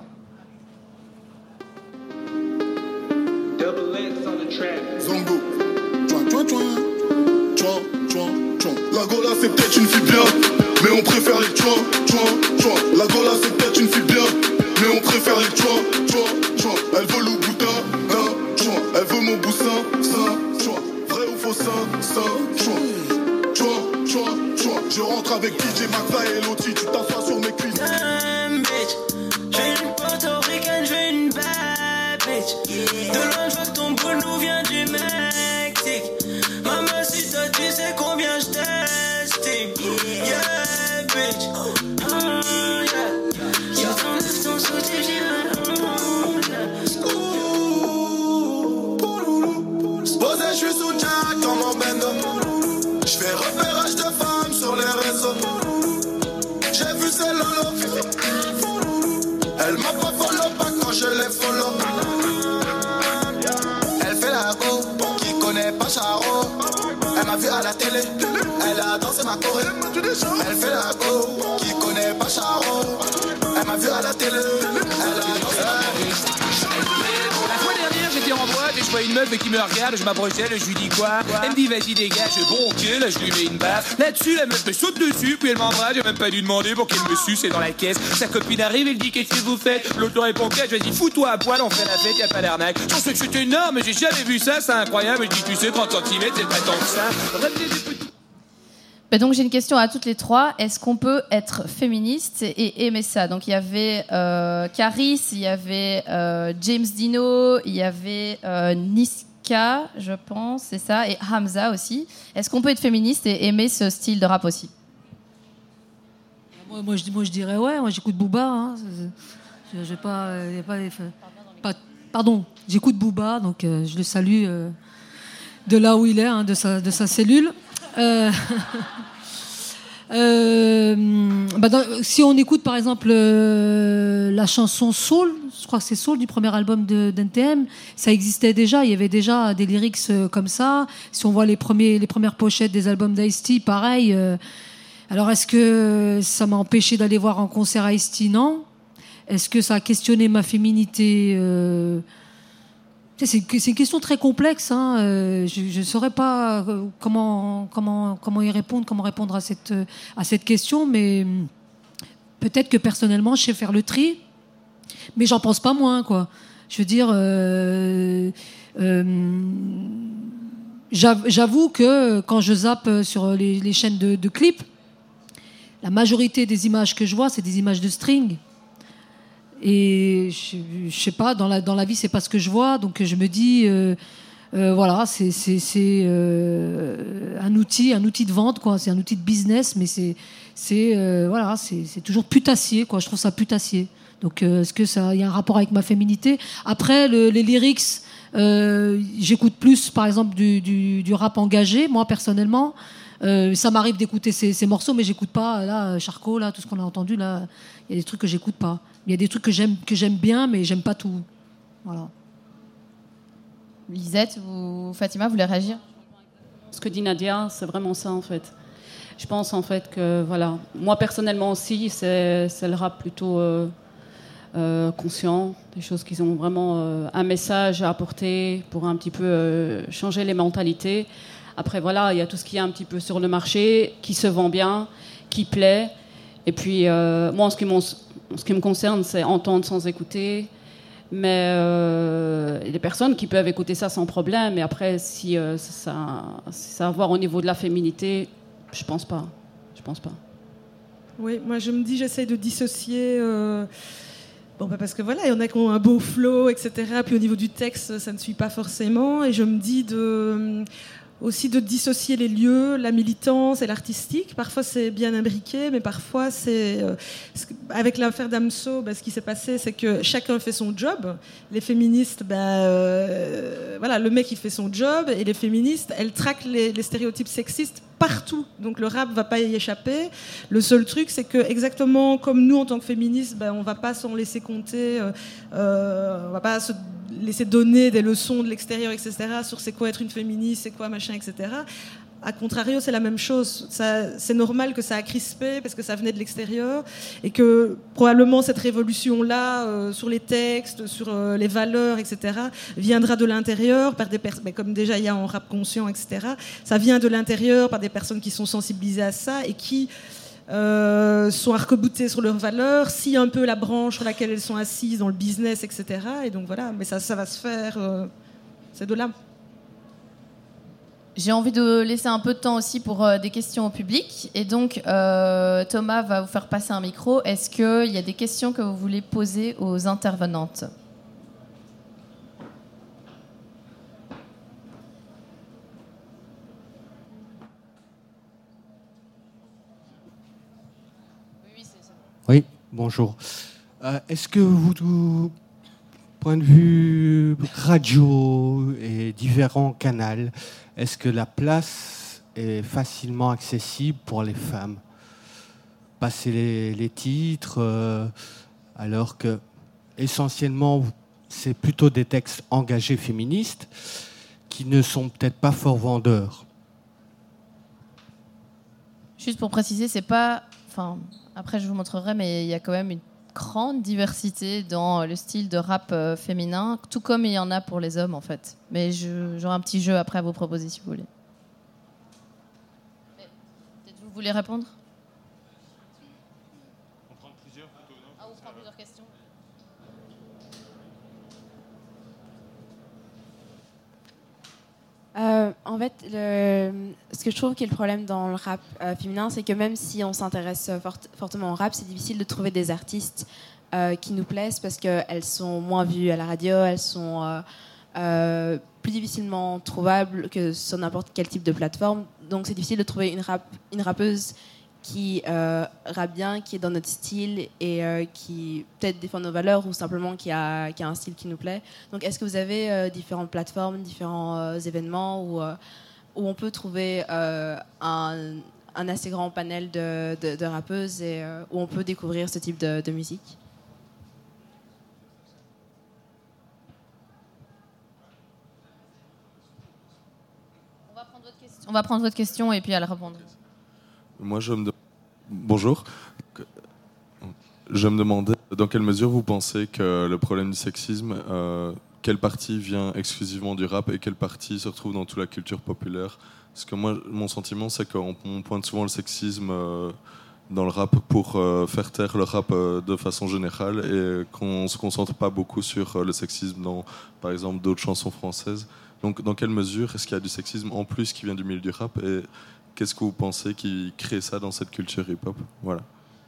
Zongo, tchouin, tchouin, tchouin, tchouin, tchouin, tchouin. La Gola c'est peut-être une fille bien, mais on préfère les tchouin, tchouin, tchouin. La Gola c'est peut-être une fille bien, mais on préfère les tchouin, tchouin, tchouin. Elle veut le boutin, d'un, tchouin. Elle veut mon boussin, ça, tchouin. Vrai ou faux, ça, ça, tchouin. Tchouin, tchouin, tchouin. Je rentre avec D J Maxa et Loti, tu t'assois sur mes cuisses. Damn bitch, j'veux une portoricaine, j'veux une bad bitch. De loin j'vois que ton boule nous vient du Mexique. Maman si toi tu sais combien j't'estime. Yeah bitch, oh yeah. Si ton instant sauté j'irai. Posé j'suis sous Jack dans mon bendo. J'fais repérage de femmes sur les réseaux. J'ai vu celle lolo. Elle m'a pas follow pas quand je l'ai follow. Elle fait la go, qui connaît pas Charo. Elle m'a vu à la télé, elle a dansé ma choré. Elle fait la go, qui connaît pas Charo. Elle m'a vu à la télé, elle a dansé ma choré. La fois dernière j'étais en boîte et je vois une meuf qui me regarde, je m'approchais, je lui dis quoi, elle me dit vas-y dégage, bon ok, là je lui mets une baffe. Là-dessus la meuf me saute dessus, puis elle m'embrasse, j'ai même pas dû demander pour qu'elle me suce, c'est dans la caisse. Sa copine arrive, elle dit qu'est-ce que vous faites, l'autre répond qu'elle, je dis fous-toi à poil, on fait la fête, y'a pas d'arnaque. Je pense que c'est énorme, j'ai jamais vu ça, c'est incroyable, je dis tu sais trente centimètres c'est pas tant que ça. Ramenez des petits... Ben donc j'ai une question à toutes les trois. Est-ce qu'on peut être féministe et aimer ça ? Donc il y avait euh, Caris, il y avait euh, James Dino, il y avait euh, Niska, je pense, c'est ça, et Hamza aussi. Est-ce qu'on peut être féministe et aimer ce style de rap aussi ? Moi, moi, je, moi je dirais ouais, moi j'écoute Booba. Hein. Je, je, pas, y a pas, pas, pardon, j'écoute Booba, donc euh, je le salue euh, de là où il est, hein, de, sa, de sa cellule. Euh, euh, bah dans, si on écoute par exemple euh, la chanson Soul, je crois que c'est Soul du premier album de, d'N T M, ça existait déjà, il y avait déjà des lyrics euh, comme ça. Si on voit les, premiers, les premières pochettes des albums d'Ice-T, pareil. Euh, alors est-ce que ça m'a empêché d'aller voir en concert Ice-T ? Non. Est-ce que ça a questionné ma féminité ? euh, C'est, c'est une question très complexe. Hein. Euh, je ne saurais pas comment, comment, comment y répondre, comment répondre à cette, à cette question, mais peut-être que personnellement, je sais faire le tri, mais j'en pense pas moins, quoi. Je veux dire, euh, euh, j'avoue que quand je zappe sur les, les chaînes de, de clips, la majorité des images que je vois, c'est des images de string. Et je, je sais pas, dans la, dans la vie, c'est pas ce que je vois, donc je me dis, euh, euh, voilà, c'est, c'est, c'est euh, un outil, un outil de vente, quoi. C'est un outil de business, mais c'est, c'est, euh, voilà, c'est, c'est toujours putassier, quoi. Je trouve ça putassier. Donc, euh, est-ce que ça, il y a un rapport avec ma féminité ? Après, le, les lyrics, euh, j'écoute plus, par exemple, du, du, du rap engagé, moi personnellement. Euh, ça m'arrive d'écouter ces, ces morceaux, mais j'écoute pas là, Charcot, là, tout ce qu'on a entendu là. Il y a des trucs que j'écoute pas. Il y a des trucs que j'aime, que j'aime bien, mais j'aime pas tout. Voilà. Lisette ou Fatima, vous voulez réagir ? Ce que dit Nadia, c'est vraiment ça en fait. Je pense en fait que voilà, moi personnellement aussi, c'est, c'est le rap plutôt euh, euh, conscient, des choses qui ont vraiment euh, un message à apporter pour un petit peu euh, changer les mentalités. Après voilà, il y a tout ce qui est un petit peu sur le marché, qui se vend bien, qui plaît. Et puis euh, moi, en ce qui, en ce qui me concerne, c'est entendre sans écouter. Mais euh, il y a des personnes qui peuvent écouter ça sans problème. Mais après, si euh, ça, ça a à voir au niveau de la féminité, je pense pas. Je pense pas. Oui, moi je me dis, j'essaye de dissocier euh, Bon, bah parce que voilà, il y en a qui ont un beau flow, et cetera. Puis au niveau du texte, ça ne suit pas forcément. Et je me dis de, aussi de dissocier les lieux, la militance et l'artistique. Parfois, c'est bien imbriqué, mais parfois, c'est... Euh, avec l'affaire Damso, bah, ce qui s'est passé, c'est que chacun fait son job. Les féministes, bah, euh, voilà, le mec, il fait son job. Et les féministes, elles traquent les, les stéréotypes sexistes partout. Donc le rap va pas y échapper. Le seul truc, c'est que exactement comme nous en tant que féministes, ben, on va pas s'en laisser compter, euh, euh, on va pas se laisser donner des leçons de l'extérieur, et cetera sur c'est quoi être une féministe, c'est quoi machin, et cetera. A contrario, c'est la même chose. Ça, c'est normal que ça a crispé parce que ça venait de l'extérieur et que probablement cette révolution-là euh, sur les textes, sur euh, les valeurs, et cetera viendra de l'intérieur par des personnes, comme déjà il y a en rap conscient, et cetera. Ça vient de l'intérieur par des personnes qui sont sensibilisées à ça et qui euh, sont arc-boutées sur leurs valeurs, si un peu la branche sur laquelle elles sont assises dans le business, et cetera. Et donc voilà, mais ça, ça va se faire. Euh, c'est de là. J'ai envie de laisser un peu de temps aussi pour euh, des questions au public. Et donc, euh, Thomas va vous faire passer un micro. Est-ce qu'il y a des questions que vous voulez poser aux intervenantes ? Oui, bonjour. Euh, est-ce que vous, point de vue radio et différents canaux, est-ce que la place est facilement accessible pour les femmes ? Passer les, les titres, euh, alors que essentiellement c'est plutôt des textes engagés féministes qui ne sont peut-être pas fort vendeurs. Juste pour préciser, c'est pas... Enfin, après je vous montrerai, mais il y a quand même une grande diversité dans le style de rap euh, féminin, tout comme il y en a pour les hommes en fait. Mais je, j'aurai un petit jeu après à vous proposer si vous voulez. Mais, peut-être vous voulez répondre ? On prend plusieurs photos, non ? Ah, on prend plusieurs questions. Euh, en fait, le, ce que je trouve qui est le problème dans le rap euh, féminin, c'est que même si on s'intéresse fort, fortement au rap, c'est difficile de trouver des artistes euh, qui nous plaisent parce qu'elles sont moins vues à la radio, elles sont euh, euh, plus difficilement trouvables que sur n'importe quel type de plateforme. Donc c'est difficile de trouver une, rap, une rappeuse qui euh, rappe bien, qui est dans notre style et euh, qui peut-être défend nos valeurs ou simplement qui a, qui a un style qui nous plaît. Donc est-ce que vous avez euh, différentes plateformes, différents euh, événements où, euh, où on peut trouver euh, un, un assez grand panel de, de, de rappeuses et euh, où on peut découvrir ce type de, de musique ? On va prendre votre question, On va prendre votre question et puis à la répondre. Moi, je me de... Bonjour. Je me demandais dans quelle mesure vous pensez que le problème du sexisme, euh, quelle partie vient exclusivement du rap et quelle partie se retrouve dans toute la culture populaire ? Parce que moi, mon sentiment, c'est qu'on on pointe souvent le sexisme euh, dans le rap pour euh, faire taire le rap euh, de façon générale et qu'on ne se concentre pas beaucoup sur euh, le sexisme dans, par exemple, d'autres chansons françaises. Donc, dans quelle mesure est-ce qu'il y a du sexisme en plus qui vient du milieu du rap et qu'est-ce que vous pensez qui crée ça dans cette culture hip-hop ? Voilà.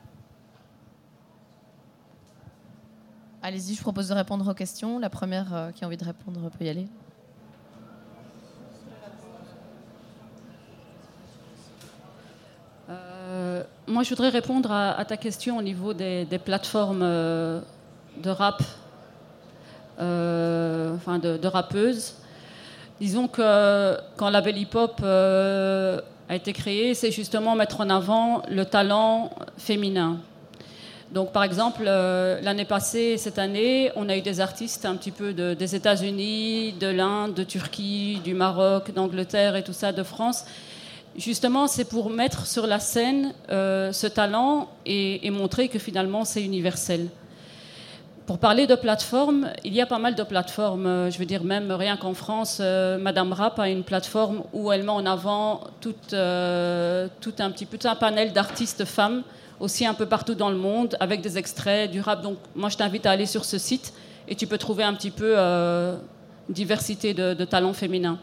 Allez-y, je propose de répondre aux questions. La première euh, qui a envie de répondre peut y aller. Euh, moi, je voudrais répondre à, à ta question au niveau des, des plateformes euh, de rap, euh, enfin de, de rappeuses. Disons que quand la Belle Hip Hop euh, a été créée, c'est justement mettre en avant le talent féminin. Donc, par exemple, euh, l'année passée, cette année, on a eu des artistes un petit peu de, des États-Unis, de l'Inde, de Turquie, du Maroc, d'Angleterre et tout ça, de France. Justement, c'est pour mettre sur la scène euh, ce talent et, et montrer que finalement, c'est universel. Pour parler de plateformes, il y a pas mal de plateformes. Je veux dire, même rien qu'en France, euh, Madame Rap a une plateforme où elle met en avant tout, euh, tout un petit peu tout un panel d'artistes femmes, aussi un peu partout dans le monde, avec des extraits du rap. Donc, moi, je t'invite à aller sur ce site et tu peux trouver un petit peu euh, une diversité de, de talents féminins.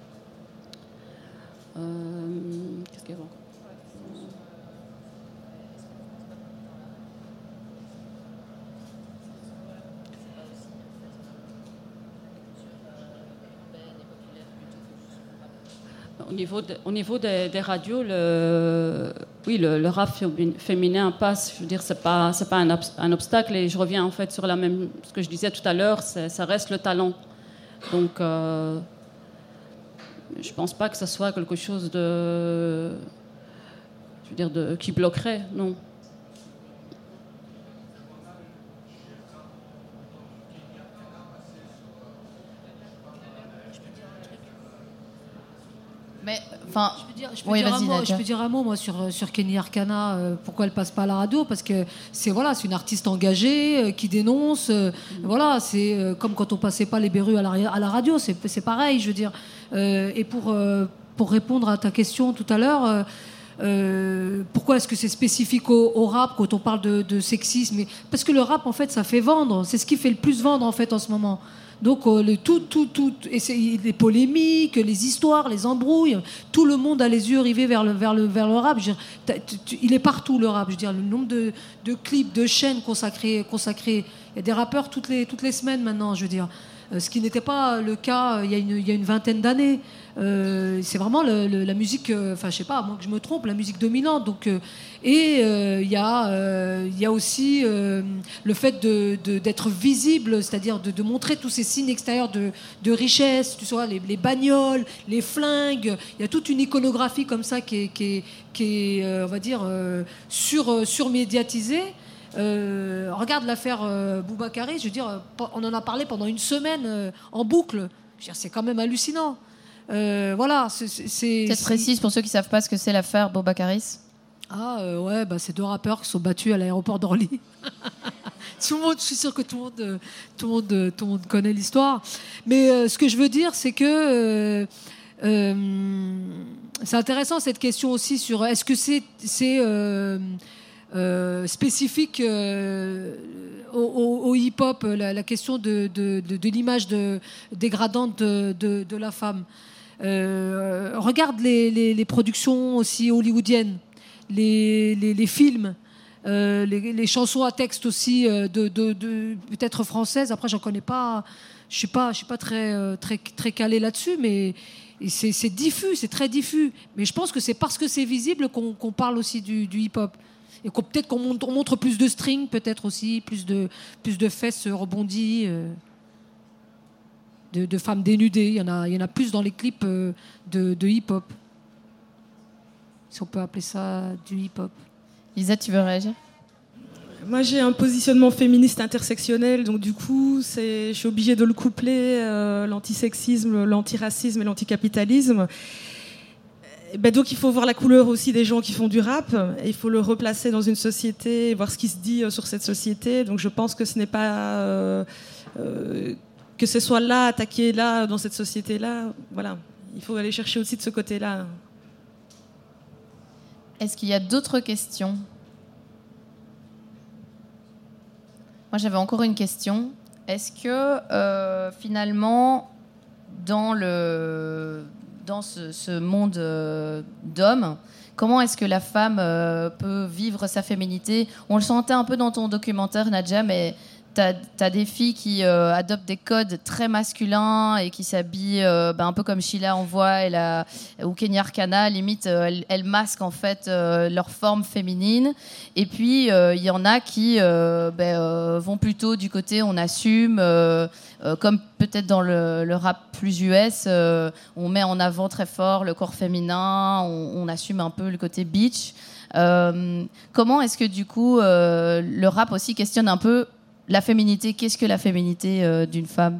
Euh, qu'est-ce qu'il y a encore ? Au niveau, de, au niveau des, des radios, le, oui, le, le rap féminin passe. Je veux dire, c'est pas, c'est pas un, un obstacle. Et je reviens en fait sur la même, ce que je disais tout à l'heure. Ça reste le talent. Donc, euh, je pense pas que ce soit quelque chose de, je veux dire, de, qui bloquerait. Non. Mais, enfin, je peux dire, je peux oui, dire un vas-y, mot, Nadia. je peux dire un mot moi sur sur Kenny Arcana. Euh, pourquoi elle passe pas à la radio? Parce que c'est voilà, c'est une artiste engagée euh, qui dénonce. Euh, mm. Voilà, c'est euh, comme quand on passait pas les Berus à la à la radio. C'est c'est pareil, je veux dire. Euh, et pour euh, pour répondre à ta question tout à l'heure. Euh, Euh, pourquoi est-ce que c'est spécifique au, au rap quand on parle de, de sexisme? Parce que le rap, en fait, ça fait vendre. C'est ce qui fait le plus vendre, en fait, en ce moment. Donc, euh, le, tout, tout, tout, et c'est, les polémiques, les histoires, les embrouilles, tout le monde a les yeux rivés vers le, vers le, vers le rap. Je veux dire, tu, il est partout, le rap. Je veux dire, le nombre de, de clips, de chaînes consacrées, consacrées. Il y a des rappeurs toutes les, toutes les semaines maintenant, je veux dire. Euh, ce qui n'était pas le cas euh, il, y a une, il y a une vingtaine d'années. Euh, c'est vraiment le, le, la musique, enfin euh, je sais pas, à moins que je me trompe, la musique dominante. Donc, euh, et il euh, y, euh, y a aussi euh, le fait de, de, d'être visible, c'est-à-dire de, de montrer tous ces signes extérieurs de, de richesse, tu vois, les, les bagnoles, les flingues. Il y a toute une iconographie comme ça qui est, qui est, qui est euh, on va dire, euh, sur, surmédiatisée. Euh, regarde l'affaire euh, Boubakari, je veux dire, on en a parlé pendant une semaine euh, en boucle. Je veux dire, c'est quand même hallucinant. Euh, voilà, c'est, c'est, Peut-être précise pour ceux qui ne savent pas ce que c'est l'affaire Boubacaris. Ah euh, ouais, bah, c'est deux rappeurs qui sont battus à l'aéroport d'Orly. Tout le monde, je suis sûre que tout le monde, euh, tout le monde, euh, tout le monde connaît l'histoire. Mais euh, ce que je veux dire, c'est que euh, euh, c'est intéressant cette question aussi sur est-ce que c'est, c'est euh, euh, spécifique euh, au, au, au hip-hop, la, la question de, de, de, de l'image de, dégradante de, de, de la femme. Euh, regarde les, les, les productions aussi hollywoodiennes, les, les, les films, euh, les, les chansons à texte aussi, euh, de, de, de, peut-être françaises. Après, j'en connais pas. Je suis pas, je suis pas très, euh, très, très calée là-dessus, mais c'est, c'est diffus, c'est très diffus. Mais je pense que c'est parce que c'est visible qu'on, qu'on parle aussi du, du hip-hop. Et qu'on, peut-être qu'on montre, on montre plus de strings, peut-être aussi, plus de, plus de fesses rebondies. Euh. De, de femmes dénudées, il y en a, il y en a plus dans les clips euh, de, de hip-hop. Si on peut appeler ça du hip-hop. Lisa, tu veux réagir? Moi, j'ai un positionnement féministe intersectionnel, donc du coup, c'est, je suis obligée de le coupler, euh, l'antisexisme, l'antiracisme et l'anticapitalisme. Et ben donc, il faut voir la couleur aussi des gens qui font du rap, et il faut le replacer dans une société, et voir ce qui se dit sur cette société. Donc, je pense que ce n'est pas... Euh, euh, que ce soit là, attaqué là, dans cette société-là, voilà. Il faut aller chercher aussi de ce côté-là. Est-ce qu'il y a d'autres questions? Moi, j'avais encore une question. Est-ce que, euh, finalement, dans, le, dans ce, ce monde euh, d'hommes, comment est-ce que la femme euh, peut vivre sa féminité? On le sentait un peu dans ton documentaire, Nadia, mais... T'as, t'as des filles qui euh, adoptent des codes très masculins et qui s'habillent euh, ben, un peu comme Sheila en voit elle a, ou Kenny Arcana, limite, euh, elles, elles masquent en fait euh, leur forme féminine. Et puis, il euh, y en a qui euh, ben, euh, vont plutôt du côté on assume, euh, euh, comme peut-être dans le, le rap plus U S, euh, on met en avant très fort le corps féminin, on, on assume un peu le côté bitch. Euh, comment est-ce que du coup, euh, le rap aussi questionne un peu la féminité? Qu'est-ce que la féminité euh, d'une femme?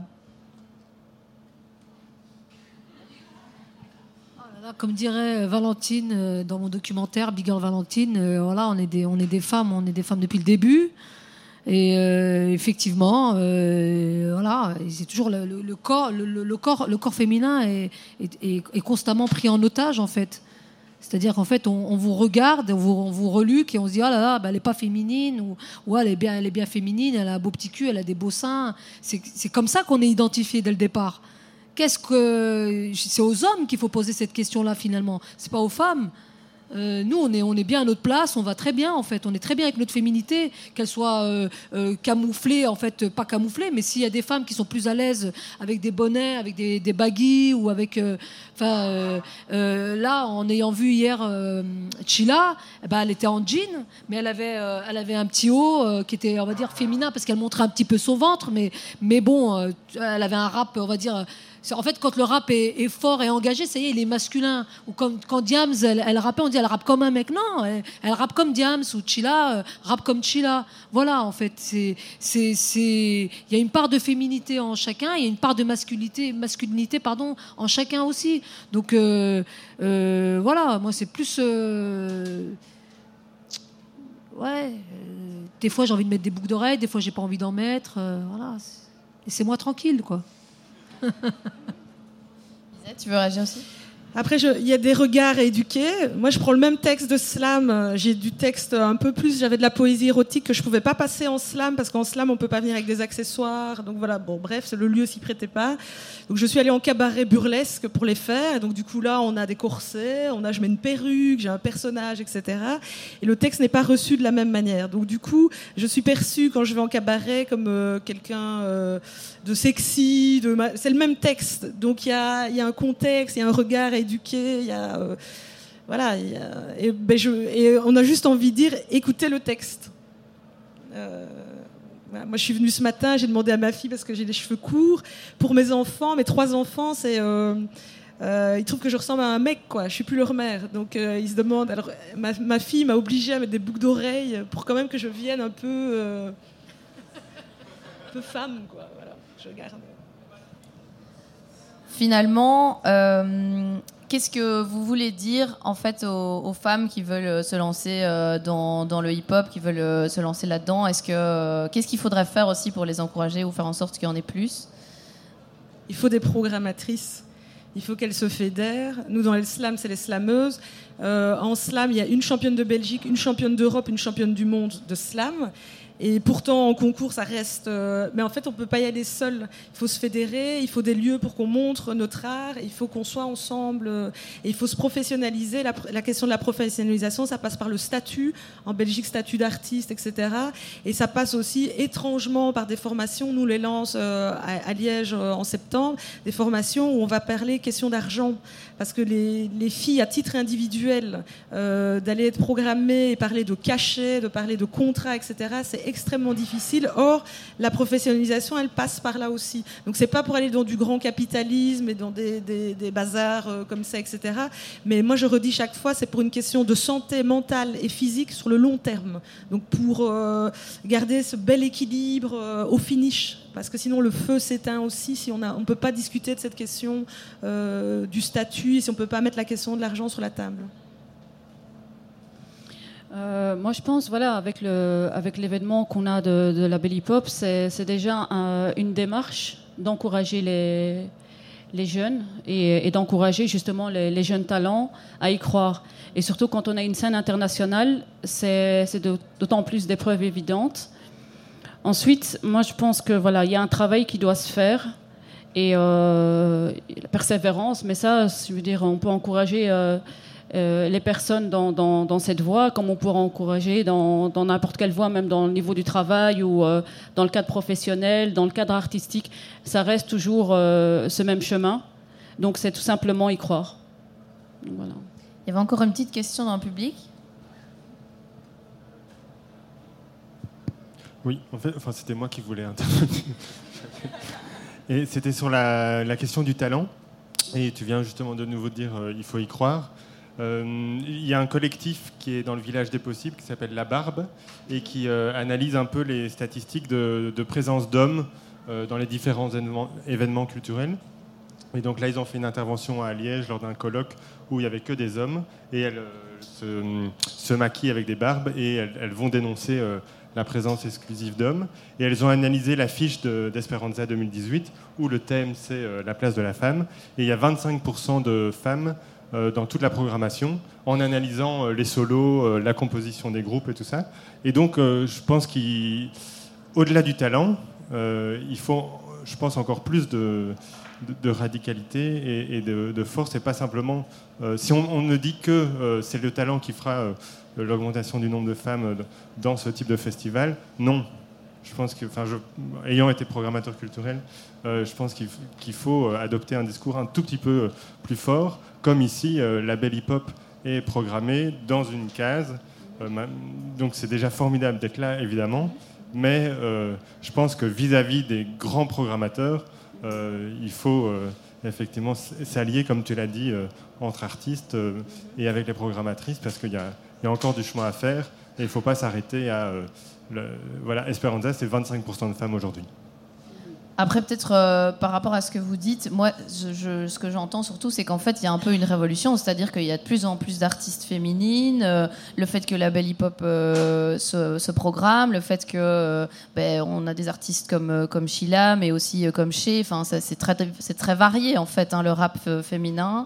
Oh là là, comme dirait Valentine euh, dans mon documentaire Big Girl Valentine, euh, voilà, on est des, on est des femmes, on est des femmes depuis le début. Et euh, effectivement, euh, voilà, c'est toujours le, le, le corps, le, le, corps, le corps féminin est, est, est, est constamment pris en otage en fait. C'est-à-dire qu'en fait, on, on vous regarde, on vous, on vous reluque et on se dit « Ah là là, bah, elle n'est pas féminine » ou « Ouais, elle est, bien, elle est bien féminine, elle a un beau petit cul, elle a des beaux seins. » C'est, c'est comme ça qu'on est identifié dès le départ. Qu'est-ce que... C'est aux hommes qu'il faut poser cette question-là, finalement. C'est pas aux femmes. Euh, nous, on est, on est bien à notre place, on va très bien, en fait. On est très bien avec notre féminité, qu'elle soit euh, euh, camouflée, en fait, pas camouflée, mais s'il y a des femmes qui sont plus à l'aise avec des bonnets, avec des, des baggies, ou avec... Enfin, euh, euh, là, en ayant vu hier euh, Chila, eh ben, elle était en jean, mais elle avait, euh, elle avait un petit haut euh, qui était, on va dire, féminin, parce qu'elle montrait un petit peu son ventre, mais, mais bon, euh, elle avait un rap, on va dire... En fait, quand le rap est, est fort et engagé, ça y est, il est masculin. Ou comme, quand Diams, elle, elle rappait, on dit elle rappe comme un mec. Non, elle, elle rappe comme Diams, ou Chila euh, rappe comme Chila. Voilà, en fait, c'est, c'est, c'est... il y a une part de féminité en chacun, il y a une part de masculinité, masculinité pardon, en chacun aussi. Donc, euh, euh, voilà, moi, c'est plus... Euh... Ouais, euh, des fois, j'ai envie de mettre des boucles d'oreilles, des fois, j'ai pas envie d'en mettre. Euh, voilà, laissez-moi tranquille, quoi. Tu veux réagir aussi ? Après, il y a des regards à éduquer. Moi, je prends le même texte de slam. J'ai du texte un peu plus. J'avais de la poésie érotique que je pouvais pas passer en slam parce qu'en slam, on peut pas venir avec des accessoires. Donc voilà. Bon, bref, le lieu s'y prêtait pas. Donc je suis allée en cabaret burlesque pour les faire. Et donc du coup là, on a des corsets, on a, je mets une perruque, j'ai un personnage, et cetera. Et le texte n'est pas reçu de la même manière. Donc du coup, je suis perçue quand je vais en cabaret comme euh, quelqu'un euh, de sexy. De ma... C'est le même texte. Donc il y a, y a un contexte, il y a un regard à éduquer. Il y a euh, voilà. Y a... Et, ben, je... Et on a juste envie de dire, écoutez le texte. Euh... Moi, je suis venue ce matin, j'ai demandé à ma fille, parce que j'ai les cheveux courts, pour mes enfants, mes trois enfants, c'est, euh, euh, ils trouvent que je ressemble à un mec, quoi. Je suis plus leur mère. Donc, euh, ils se demandent... Alors, ma, ma fille m'a obligée à mettre des boucles d'oreilles pour quand même que je vienne un peu... Euh, un peu femme, quoi. Voilà, je garde. Finalement, euh, qu'est-ce que vous voulez dire en fait aux, aux femmes qui veulent se lancer euh, dans, dans le hip-hop, qui veulent euh, se lancer là-dedans ? Est-ce que euh, qu'est-ce qu'il faudrait faire aussi pour les encourager ou faire en sorte qu'il y en ait plus ? Il faut des programmatrices. Il faut qu'elles se fédèrent. Nous, dans les slams, c'est les slameuses. Euh, en slam, il y a une championne de Belgique, une championne d'Europe, une championne du monde de slam. Et pourtant, en concours, ça reste... Euh, mais en fait, on ne peut pas y aller seul. Il faut se fédérer, il faut des lieux pour qu'on montre notre art, il faut qu'on soit ensemble, euh, et il faut se professionnaliser. La, la question de la professionnalisation, ça passe par le statut. En Belgique, statut d'artiste, et cetera. Et ça passe aussi, étrangement, par des formations. Nous les lance euh, à, à Liège euh, en septembre, des formations où on va parler question d'argent. Parce que les, les filles, à titre individuel, euh, d'aller être programmées et parler de cachets, de parler de contrats, et cetera, c'est extrêmement difficile. Or, la professionnalisation, elle passe par là aussi. Donc, c'est pas pour aller dans du grand capitalisme et dans des, des, des bazars euh, comme ça, et cetera. Mais moi, je redis chaque fois, c'est pour une question de santé mentale et physique sur le long terme. Donc, pour euh, garder ce bel équilibre euh, au finish. Parce que sinon, le feu s'éteint aussi si on ne on peut pas discuter de cette question euh, du statut et si on ne peut pas mettre la question de l'argent sur la table. Euh, moi, je pense, voilà, avec, le, avec l'événement qu'on a de, de la Belle Hip Hop, c'est, c'est déjà un, une démarche d'encourager les, les jeunes et, et d'encourager justement les, les jeunes talents à y croire. Et surtout, quand on a une scène internationale, c'est, c'est d'autant plus des preuves évidentes. Ensuite, moi, je pense que voilà, il y a un travail qui doit se faire et euh, la persévérance. Mais ça, je veux dire, on peut encourager euh, euh, les personnes dans, dans, dans cette voie, comme on pourra encourager dans, dans n'importe quelle voie, même dans le niveau du travail ou euh, dans le cadre professionnel, dans le cadre artistique. Ça reste toujours euh, ce même chemin. Donc, c'est tout simplement y croire. Donc, voilà. Il y avait encore une petite question dans le public. Oui, en fait, enfin, c'était moi qui voulais intervenir. Et c'était sur la, la question du talent. Et tu viens justement de nouveau dire euh, il faut y croire. Euh, il y a un collectif qui est dans le village des possibles qui s'appelle La Barbe et qui euh, analyse un peu les statistiques de, de présence d'hommes euh, dans les différents événements, événements culturels. Et donc là, ils ont fait une intervention à Liège lors d'un colloque où il n'y avait que des hommes et elles euh, se, se maquillent avec des barbes et elles, elles vont dénoncer euh, la présence exclusive d'hommes. Et elles ont analysé la fiche de, d'Esperanza deux mille dix-huit où le thème c'est euh, la place de la femme. Et il y a vingt-cinq pour cent de femmes euh, dans toute la programmation en analysant euh, les solos, euh, la composition des groupes et tout ça. Et donc euh, je pense qu'au-delà du talent, euh, il faut je pense, encore plus de, de, de radicalité et, et de, de force, et pas simplement... Euh, si on, on ne dit que euh, c'est le talent qui fera euh, l'augmentation du nombre de femmes euh, dans ce type de festival, non. Je pense que, enfin, je, ayant été programmateur culturel, euh, je pense qu'il, qu'il faut adopter un discours un tout petit peu plus fort, comme ici, euh, la belle hip-hop est programmée dans une case. Euh, donc c'est déjà formidable d'être là, évidemment, mais euh, je pense que vis-à-vis des grands programmateurs, euh, il faut euh, effectivement s'allier, comme tu l'as dit, euh, entre artistes euh, et avec les programmatrices, parce qu'il y a, il y a encore du chemin à faire, et il ne faut pas s'arrêter à... Euh, Le, voilà, Esperanza, c'est vingt-cinq pour cent de femmes aujourd'hui. Après, peut-être euh, par rapport à ce que vous dites, moi, je, je, ce que j'entends surtout, c'est qu'en fait, il y a un peu une révolution, c'est-à-dire qu'il y a de plus en plus d'artistes féminines, euh, le fait que la belle hip-hop euh, se, se programme, le fait que euh, ben, on a des artistes comme, euh, comme Sheila, mais aussi euh, comme Shea, enfin, ça, c'est, très, c'est très varié, en fait, hein, le rap euh, féminin.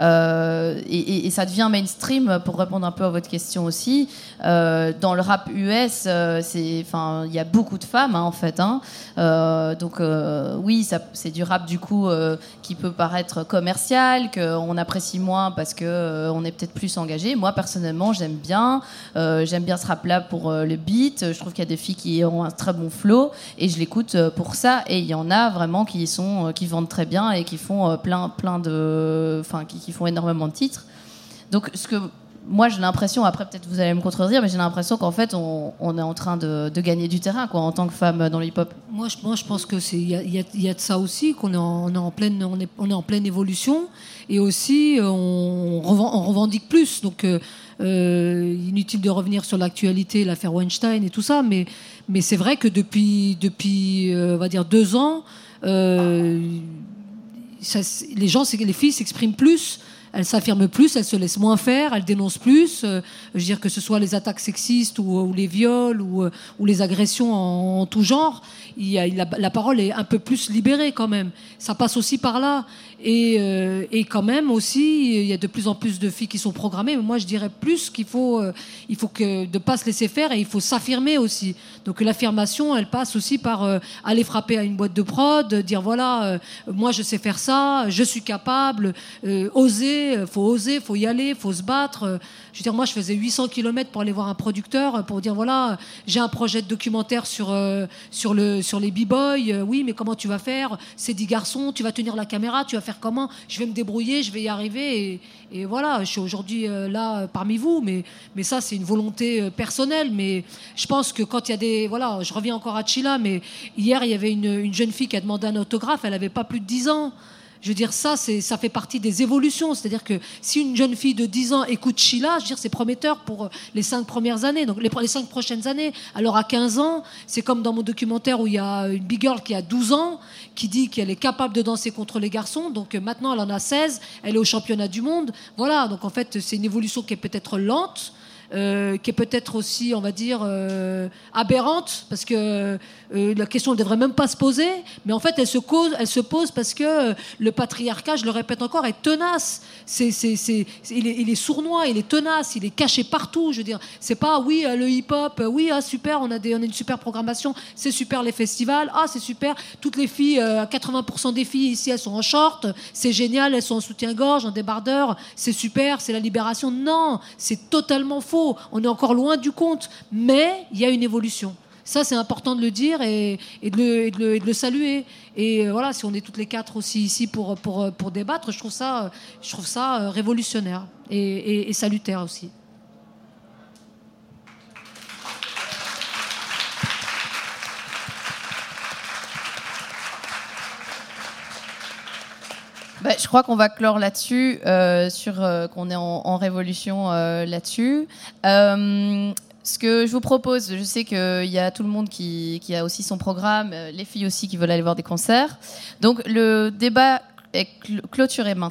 Euh, et, et, et ça devient mainstream, pour répondre un peu à votre question aussi. Euh, dans le rap U S, euh, c'est, enfin, il y a beaucoup de femmes hein, en fait. Hein. Euh, donc euh, oui, ça, c'est du rap du coup euh, qui peut paraître commercial, qu'on apprécie moins parce que euh, on est peut-être plus engagé. Moi personnellement, j'aime bien, euh, j'aime bien ce rap-là pour euh, le beat. Je trouve qu'il y a des filles qui ont un très bon flow et je l'écoute pour ça. Et il y en a vraiment qui sont, qui vendent très bien et qui font plein, plein de, enfin, qui, qui font énormément de titres. Donc, ce que moi j'ai l'impression, après peut-être vous allez me contredire, mais j'ai l'impression qu'en fait on, on est en train de, de gagner du terrain, quoi, en tant que femme dans le hip-hop. Moi, je, moi, je pense que c'est, il y a, y, a, y a de ça aussi, qu'on est en, on est en pleine, on est, on est en pleine évolution, et aussi on, on revendique plus. Donc, euh, euh, inutile de revenir sur l'actualité, l'affaire Weinstein et tout ça, mais, mais c'est vrai que depuis, depuis, euh, on va dire deux ans, euh, ça, les gens, les filles s'expriment plus. Elles s'affirment plus, elles se laissent moins faire, elles dénoncent plus. Euh, je veux dire que ce soit les attaques sexistes ou, ou les viols ou, ou les agressions en, en tout genre, il y a, la, la parole est un peu plus libérée quand même. Ça passe aussi par là. Et, euh, et quand même aussi, il y a de plus en plus de filles qui sont programmées. Mais moi, je dirais plus qu'il faut, euh, il faut que de pas se laisser faire et il faut s'affirmer aussi. Donc l'affirmation, elle passe aussi par euh, aller frapper à une boîte de prod, dire voilà, euh, moi je sais faire ça, je suis capable, euh, oser, faut oser, faut y aller, faut se battre. Je veux dire, moi, je faisais huit cents kilomètres pour aller voir un producteur pour dire voilà, j'ai un projet de documentaire sur euh, sur le sur les b-boys. Euh, oui, mais comment tu vas faire? C'est dix garçons, tu vas tenir la caméra, tu vas faire comment? Je vais me débrouiller, je vais y arriver. Et, et voilà, je suis aujourd'hui euh, là parmi vous, mais mais ça, c'est une volonté euh, personnelle. Mais je pense que quand il y a des voilà, je reviens encore à Sheila, mais hier, il y avait une, une jeune fille qui a demandé un autographe. Elle avait pas plus de dix ans. Je veux dire, ça, c'est, ça fait partie des évolutions. C'est-à-dire que si une jeune fille de dix ans écoute Sheila, je veux dire, c'est prometteur pour les cinq premières années, donc les, les cinq prochaines années. Alors à quinze ans, c'est comme dans mon documentaire où il y a une big girl qui a douze ans, qui dit qu'elle est capable de danser contre les garçons. Donc maintenant, elle en a seize, elle est au championnat du monde. Voilà, donc en fait, c'est une évolution qui est peut-être lente, Euh, qui est peut-être aussi, on va dire, euh, aberrante, parce que euh, la question ne devrait même pas se poser, mais en fait, elle se, cause, elle se pose parce que euh, le patriarcat, je le répète encore, est tenace. C'est, c'est, c'est, c'est, il, est, il est sournois, il est tenace, il est caché partout. Je veux dire, c'est pas, oui, le hip-hop, oui, ah, super, on a, des, on a une super programmation, c'est super les festivals, ah, c'est super, toutes les filles, euh, quatre-vingts pour cent des filles ici, elles sont en short, c'est génial, elles sont en soutien-gorge, en débardeur, c'est super, c'est la libération. Non, c'est totalement faux. On est encore loin du compte, mais il y a une évolution. Ça, c'est important de le dire et, et, de, le, et, de, le, et de le saluer. Et voilà, si on est toutes les quatre aussi ici pour, pour, pour débattre, je trouve ça, je trouve ça révolutionnaire et, et, et salutaire aussi. Bah, je crois qu'on va clore là-dessus, euh, sur euh, qu'on est en, en révolution euh, là-dessus. Euh, ce que je vous propose, je sais qu'il y a tout le monde qui, qui a aussi son programme, les filles aussi qui veulent aller voir des concerts. Donc le débat est clôturé maintenant.